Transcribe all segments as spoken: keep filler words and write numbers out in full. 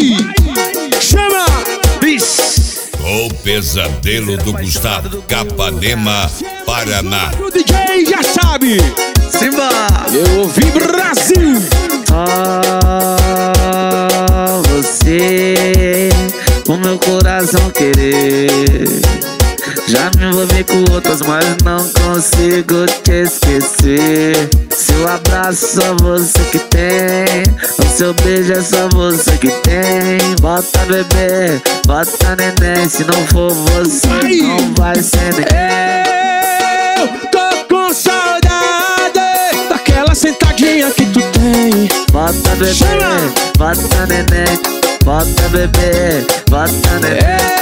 Chama! O pesadelo do Gustavo, Capanema, Paraná. O D J já sabe. Simba! Eu ouvi Brasil. Só você, o meu coração querer. Já me envolvi com outras, mas não consigo te esquecer. Seu abraço só você que tem, o seu beijo é só você que tem. Bota bebê, bota neném, se não for você Ai. não vai ser ninguém. Eu tô com saudade daquela sentadinha que tu tem. Bota bebê, Chama. bota neném, bota bebê, bota neném.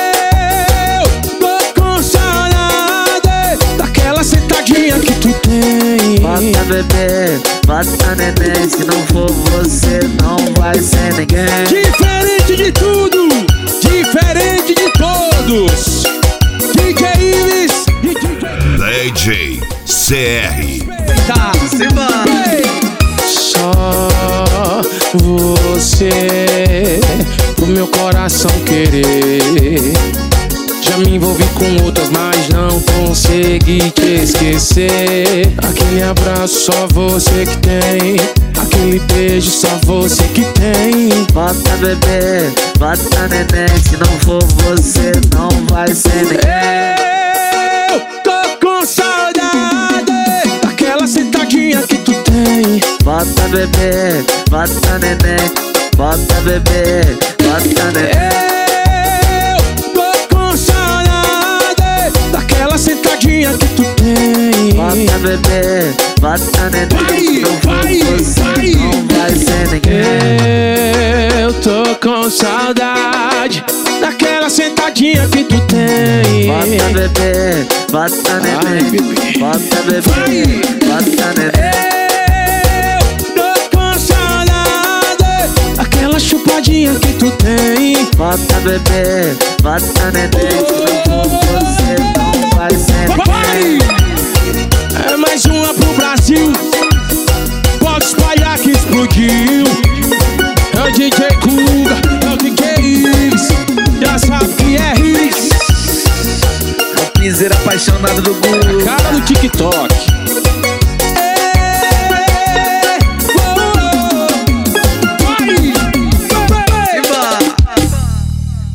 Sentadinha que tu tem. Bota bebê, bota neném, se não for você não vai ser ninguém. Diferente de tudo, diferente de todos. D J Ives e D J C R. Tá. Simba! Só você, o meu coração querer. Já me envolvi com outras, mas não consegui te esquecer. Aquele abraço só você que tem, aquele beijo só você que tem. Bota bebê, bota neném, se não for você não vai ser ninguém. Eu tô com saudade daquela sentadinha que tu tem. Bota bebê, bota neném, bota bebê, bota neném. Sentadinha que tu tem. Bota bebê, bota neném, se não for você não vai ser ninguém. Eu tô com saudade daquela sentadinha que tu tem. Bota bebê, bota neném, bota bebê, bota neném. Eu tô com saudade daquela chupadinha que tu tem. Bota bebê, bota neném, se não for você não vai ser ninguém. É mais uma pro Brasil. Pode espalhar que explodiu. É o D J Kuga, é o D J Ives. Já sabe que é hits. É o piseiro apaixonado do Google. Cara do TikTok.